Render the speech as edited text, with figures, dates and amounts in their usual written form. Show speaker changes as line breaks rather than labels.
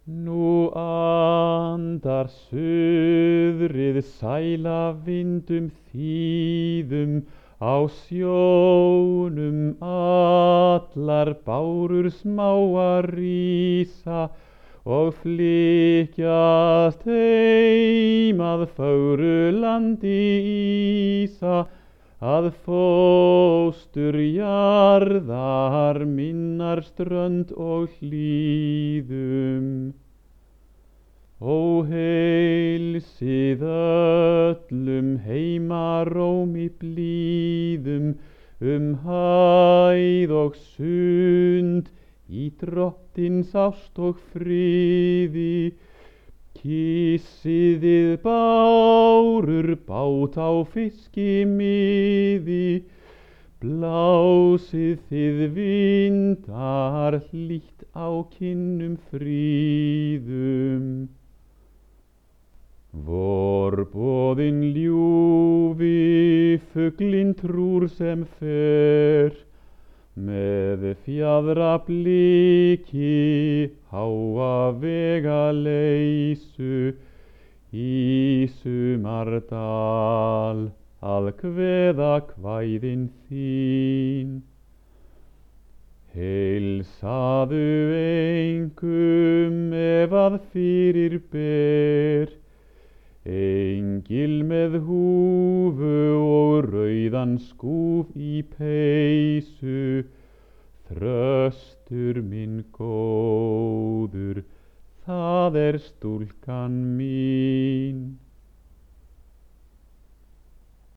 Nú andar suðrið sæla vindum þýðum, á sjónum allar bárur smáar rísa og flykkjast heim að fögru landi ísa, að fósturjarðar minnar strönd og hlíðum. Ó heilsið öllum heimarómi blíðum, hæð og sund, í Drottins ást og friði. Kyssiðið bárur bát á fiskimiði, blásið þið vindar hlýtt á kinnum fríðum. Vorboðinn ljúfi fuglinn trúr sem fer, með fjaðrabliki háa vegaleysu, í sumardal að kveða kvæðin þín. Heilsaðu engum ef að fyrir ber, engil með húfu og rauðan skúf í peysu. Þröstur minn góður, það er stúlkan mín.